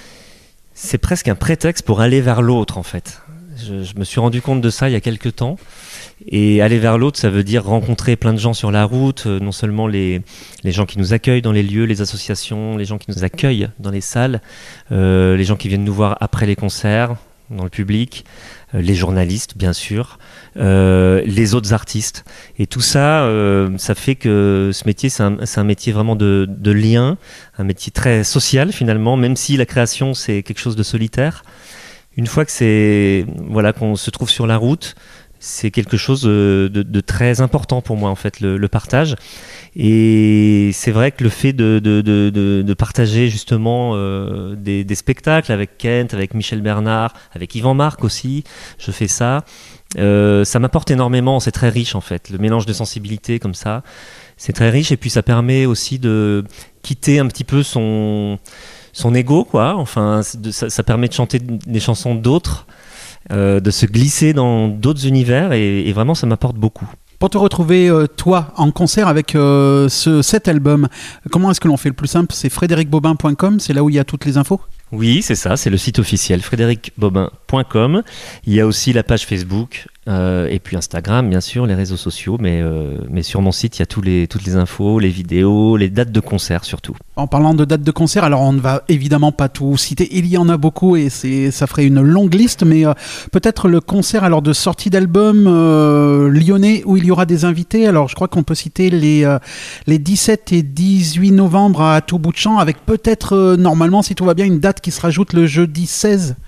J: c'est presque un prétexte pour aller vers l'autre, en fait. Je, je me suis rendu compte de ça il y a quelques temps. Et aller vers l'autre, ça veut dire rencontrer plein de gens sur la route, non seulement les, les gens qui nous accueillent dans les lieux, les associations, les gens qui nous accueillent dans les salles, euh, les gens qui viennent nous voir après les concerts, dans le public, euh, les journalistes bien sûr, euh, les autres artistes, et tout ça, euh, ça fait que ce métier, c'est un, c'est un métier vraiment de, de lien, un métier très social finalement, même si la création c'est quelque chose de solitaire. Une fois que c'est, voilà, qu'on se trouve sur la route, c'est quelque chose de, de, de très important pour moi en fait, le, le partage. Et c'est vrai que le fait de, de, de, de, de partager justement euh, des, des spectacles avec Kent, avec Michel Bernard, avec Yvan Marc aussi, je fais ça, euh, ça m'apporte énormément, c'est très riche en fait, le mélange de sensibilités comme ça, c'est très riche, et puis ça permet aussi de quitter un petit peu son, son ego, quoi. Enfin, de, ça, ça permet de chanter des chansons d'autres, euh, de se glisser dans d'autres univers, et, et vraiment ça m'apporte beaucoup.
D: Pour te retrouver, euh, toi, en concert avec euh, ce, cet album, comment est-ce que l'on fait le plus simple ? C'est frédéric bobin point com, c'est là où il y a toutes les infos ?
J: Oui, c'est ça, c'est le site officiel, frédéric bobin point com. Il y a aussi la page Facebook, euh, et puis Instagram, bien sûr, les réseaux sociaux, mais, euh, mais sur mon site, il y a tous les, toutes les infos, les vidéos, les dates de concert surtout.
D: En parlant de dates de concert, alors on ne va évidemment pas tout citer, il y en a beaucoup et c'est, ça ferait une longue liste, mais euh, peut-être le concert alors de sortie d'album euh, lyonnais où il y aura des invités. Alors je crois qu'on peut citer les, euh, les dix-sept et dix-huit novembre à Tout Bout de Champ, avec peut-être, euh, normalement, si tout va bien, une date qui se rajoute le jeudi seize.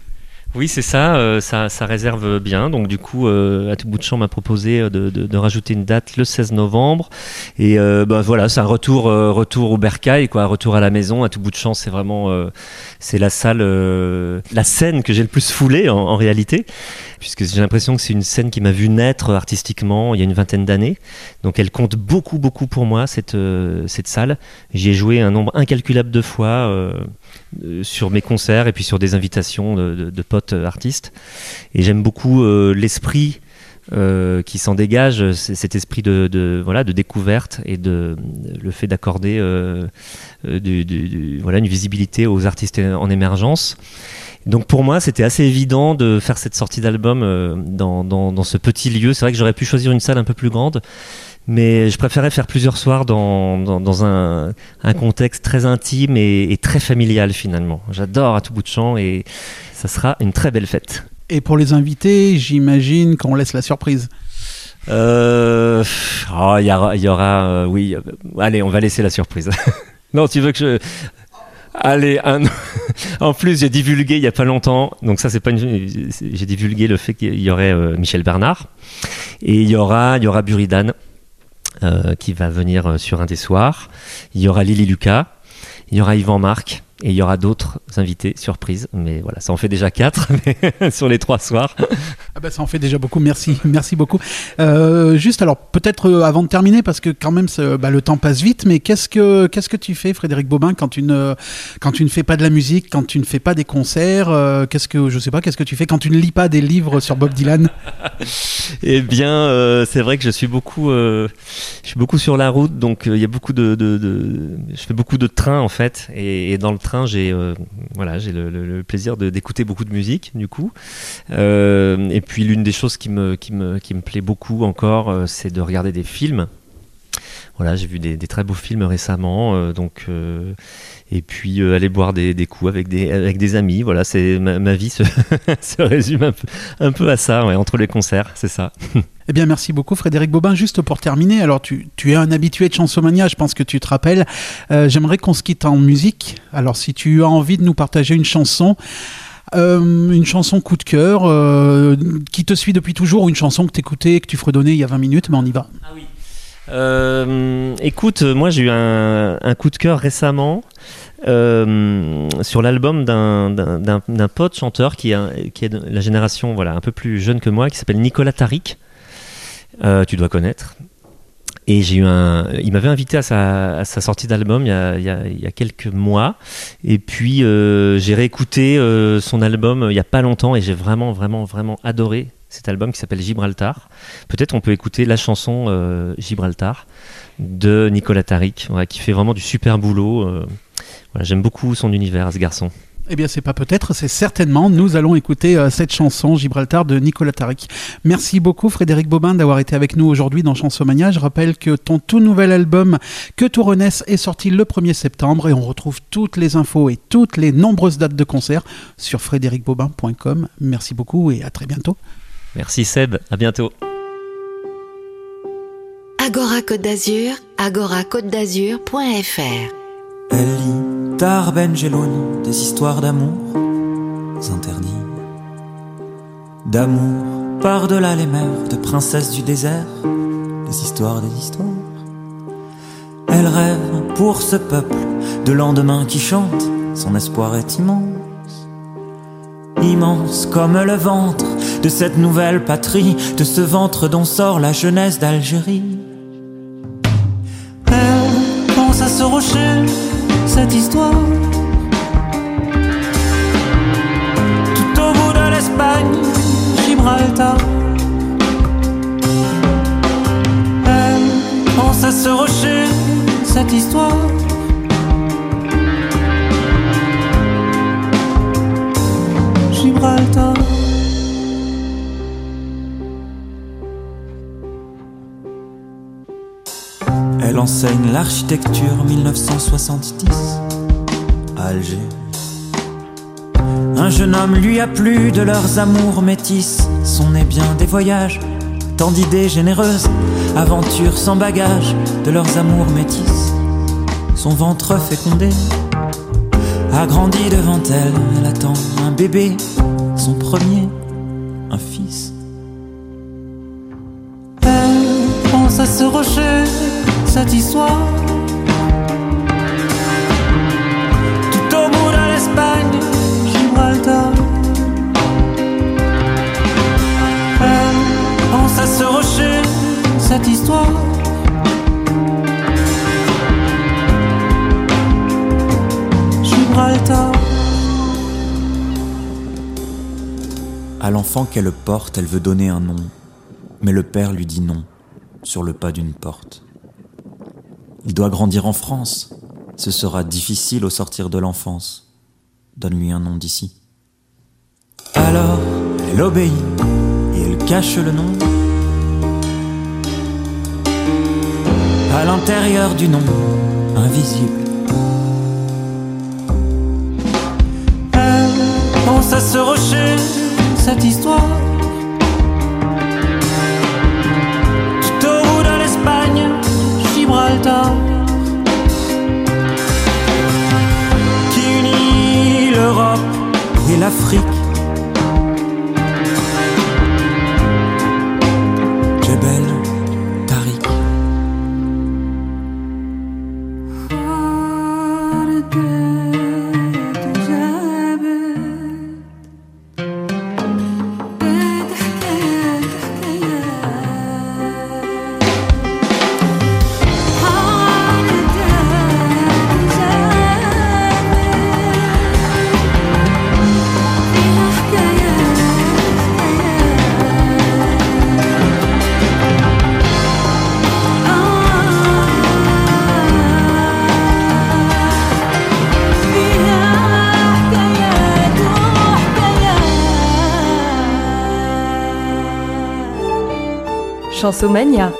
J: Oui, c'est ça, euh, ça, ça réserve bien. Donc du coup, euh, à tout bout de champ m'a proposé de, de, de rajouter une date le seize novembre. Et euh, bah, voilà, c'est un retour, euh, retour au bercail, quoi, retour à la maison. À tout bout de champ, c'est vraiment, euh, c'est la salle, euh, la scène que j'ai le plus foulée en, en réalité, puisque j'ai l'impression que c'est une scène qui m'a vu naître artistiquement il y a une vingtaine d'années. Donc elle compte beaucoup, beaucoup pour moi cette euh, cette salle. J'y ai joué un nombre incalculable de fois. Euh, sur mes concerts et puis sur des invitations de, de, de potes artistes, et j'aime beaucoup euh, l'esprit euh, qui s'en dégage, c'est cet esprit de, de, voilà, de découverte et de, le fait d'accorder euh, du, du, du, voilà, une visibilité aux artistes en émergence. Donc pour moi c'était assez évident de faire cette sortie d'album euh, dans, dans, dans ce petit lieu. C'est vrai que j'aurais pu choisir une salle un peu plus grande, mais je préférais faire plusieurs soirs dans, dans, dans un, un contexte très intime et, et très familial finalement. J'adore À tout bout de champ et ça sera une très belle fête.
D: Et pour les invités, j'imagine qu'on laisse la surprise.
J: Euh, oh, y aura, y aura euh, oui. Euh, allez, on va laisser la surprise. Non, tu veux que je... Allez, un... en plus j'ai divulgué il y a pas longtemps, donc ça c'est pas une... j'ai divulgué le fait qu'il y aurait euh, Michel Bernard et il y aura, il y aura Buridan. Euh, qui va venir sur un des soirs. Il y aura Lily Lucas, il y aura Yvan Marc et il y aura d'autres invités surprises. Mais voilà, ça en fait déjà quatre mais sur les trois soirs.
D: Ah bah ça en fait déjà beaucoup, merci, merci beaucoup. Euh, juste alors, peut-être euh, avant de terminer, parce que quand même bah, le temps passe vite, mais qu'est-ce que, qu'est-ce que tu fais, Frédéric Bobin, quand tu, ne, quand tu ne fais pas de la musique, quand tu ne fais pas des concerts, euh, qu'est-ce que, je sais pas, qu'est-ce que tu fais quand tu ne lis pas des livres sur Bob Dylan?
J: Eh bien, euh, c'est vrai que je suis beaucoup, euh, je suis beaucoup sur la route, donc il euh, y a beaucoup de, de, de, je fais beaucoup de trains en fait, et, et dans le train j'ai, euh, voilà, j'ai le, le, le plaisir de, d'écouter beaucoup de musique du coup. Euh, et puis l'une des choses qui me, qui me, qui me plaît beaucoup encore, euh, c'est de regarder des films. Voilà, j'ai vu des, des très beaux films récemment, euh, donc. Euh, Et puis euh, aller boire des, des coups avec des, avec des amis. Voilà, c'est ma, ma vie se, se résume un peu, un peu à ça, ouais, entre les concerts, c'est ça.
D: Eh bien, merci beaucoup Frédéric Bobin. Juste pour terminer, alors tu, tu es un habitué de Chansomania, je pense que tu te rappelles. Euh, j'aimerais qu'on se quitte en musique. Alors si tu as envie de nous partager une chanson, euh, une chanson coup de cœur, euh, qui te suit depuis toujours, ou une chanson que t'écoutais, que tu fredonnais il y a vingt minutes, mais on y va.
J: Ah oui. Euh, écoute, moi j'ai eu un, un coup de cœur récemment euh, sur l'album d'un, d'un, d'un, d'un pote chanteur qui, a, qui est de la génération voilà, un peu plus jeune que moi, qui s'appelle Nicolas Tariq. Euh, tu dois connaître. Et j'ai eu un, il m'avait invité à sa, à sa sortie d'album il y a, il y a, il y a quelques mois. Et puis euh, j'ai réécouté euh, son album il y a pas longtemps et j'ai vraiment, vraiment, vraiment adoré cet album qui s'appelle Gibraltar. Peut-être on peut écouter la chanson euh, Gibraltar de Nicolas Tariq, ouais, qui fait vraiment du super boulot. Euh, voilà, j'aime beaucoup son univers, ce garçon.
D: Eh bien, c'est pas peut-être, c'est certainement. Nous allons écouter euh, cette chanson, Gibraltar, de Nicolas Tariq. Merci beaucoup, Frédéric Bobin, d'avoir été avec nous aujourd'hui dans Chansomania. Je rappelle que ton tout nouvel album, Que tout renaisse, est sorti le premier septembre et on retrouve toutes les infos et toutes les nombreuses dates de concert sur frédéric bobin point com. Merci beaucoup et à très bientôt.
J: Merci Seb, à bientôt.
G: Agora Côte d'Azur, agora côte d'azur point f r.
K: Elle lit Tar Ben Jellouni, des histoires d'amour interdits. D'amour par-delà les mers, de princesses du désert, des histoires des histoires. Elle rêve pour ce peuple de lendemain qui chante, son espoir est immense. Immense comme le ventre de cette nouvelle patrie, de ce ventre dont sort la jeunesse d'Algérie. Elle pense à ce rocher, cette histoire, tout au bout de l'Espagne, Gibraltar. Elle pense à ce rocher, cette histoire, Gibraltar. Elle enseigne l'architecture mille neuf cent soixante-dix à Alger. Un jeune homme lui a plu de leurs amours métis. Son nez bien des voyages, tant d'idées généreuses, aventures sans bagages de leurs amours métis. Son ventre fécondé a grandi devant elle, elle attend un bébé. Son son premier, un fils. Elle pense à ce rocher, cette histoire. Tout au bout de l'Espagne, Gibraltar. Elle pense à ce rocher, cette histoire. Gibraltar. À l'enfant qu'elle porte, elle veut donner un nom, mais le père lui dit non, sur le pas d'une porte. Il doit grandir en France, ce sera difficile au sortir de l'enfance. Donne-lui un nom d'ici. Alors, elle obéit, et elle cache le nom. À l'intérieur du nom, invisible. Elle pense à ce rocher, cette histoire. Tout au bout de l'Espagne, Gibraltar, qui unit l'Europe et l'Afrique. Jebel Tariq.
A: Chansomania.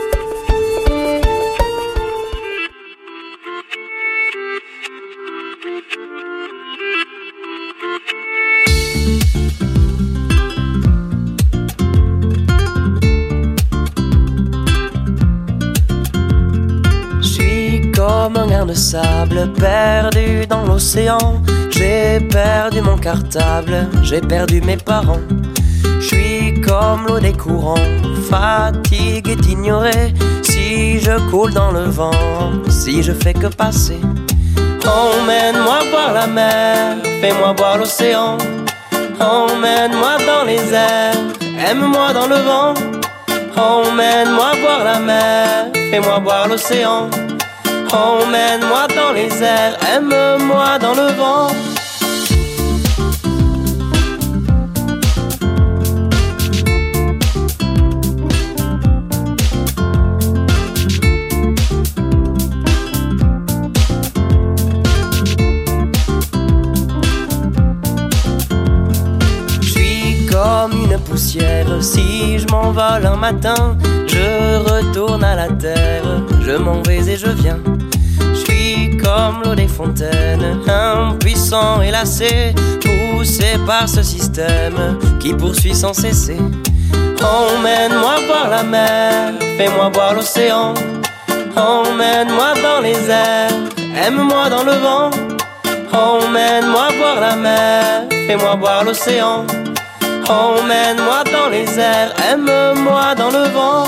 F: Je suis comme un grain de sable perdu dans l'océan. J'ai perdu mon cartable, j'ai perdu mes parents. Je suis comme l'eau des courants, fatigué d'ignorer. Si je coule dans le vent, si je fais que passer. Emmène-moi voir la mer, fais-moi voir l'océan. Emmène-moi dans les airs, aime-moi dans le vent. Emmène-moi voir la mer, fais-moi voir l'océan. Emmène-moi dans les airs, aime-moi dans le vent. Si je m'envole un matin, je retourne à la terre. Je m'en vais et je viens. Je suis comme l'eau des fontaines, impuissant et lassé, poussé par ce système qui poursuit sans cesser. Emmène-moi voir la mer, fais-moi voir l'océan. Emmène-moi dans les airs, aime-moi dans le vent. Emmène-moi voir la mer, fais-moi voir l'océan. Emmène-moi dans les airs, aime-moi dans le vent.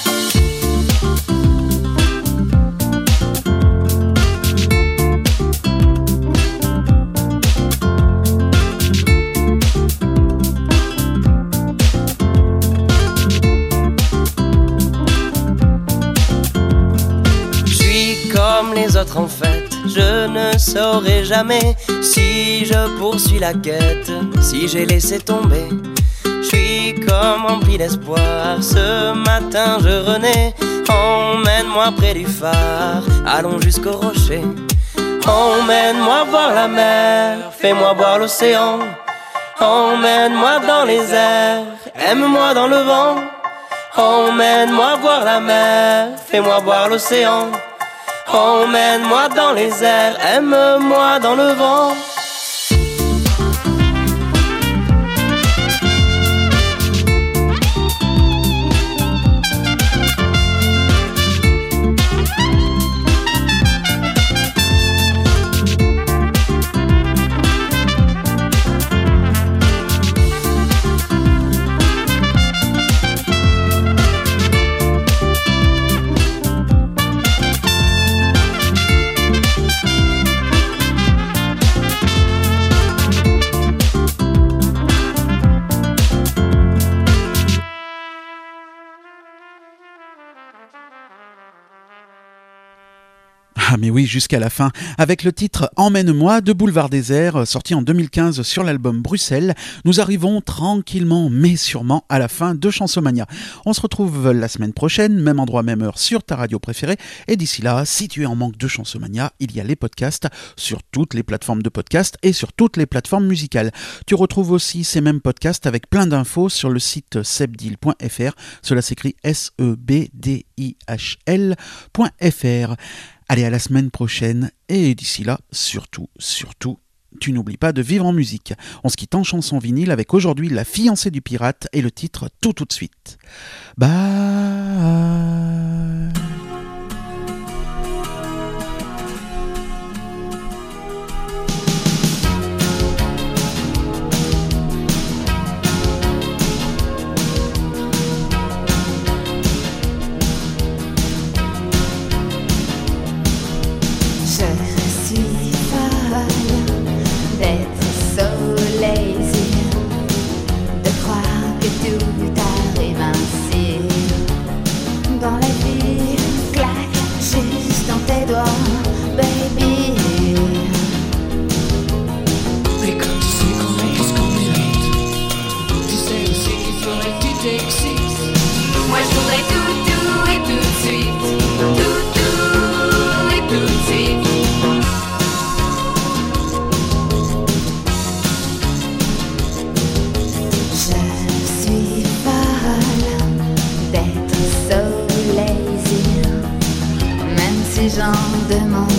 F: Je suis comme les autres en fait, je ne saurai jamais si je poursuis la quête, si j'ai laissé tomber. Je suis comme rempli d'espoir, ce matin je renais. Emmène-moi près du phare, allons jusqu'au rocher. Emmène-moi voir la mer, fais-moi voir l'océan. Emmène-moi dans les airs, aime-moi dans le vent. Emmène-moi voir la mer, fais-moi voir l'océan. Emmène-moi dans les airs, aime-moi dans le vent.
D: mais oui, jusqu'à la fin, avec le titre Emmène-moi de Boulevard Désert, sorti en deux mille quinze sur l'album Bruxelles. Nous arrivons tranquillement mais sûrement à la fin de Chansomania. On se retrouve la semaine prochaine, même endroit, même heure, sur ta radio préférée. Et d'ici là, si tu es en manque de Chansomania, il y a les podcasts sur toutes les plateformes de podcasts et sur toutes les plateformes musicales. Tu retrouves aussi ces mêmes podcasts avec plein d'infos sur le site sebdil point f r. Cela s'écrit S E B D I H L point F R. Allez, à la semaine prochaine, et d'ici là, surtout, surtout, tu n'oublies pas de vivre en musique. On se quitte en chanson vinyle avec aujourd'hui La fiancée du pirate et le titre Tout tout de suite. Bye.
C: J'en demande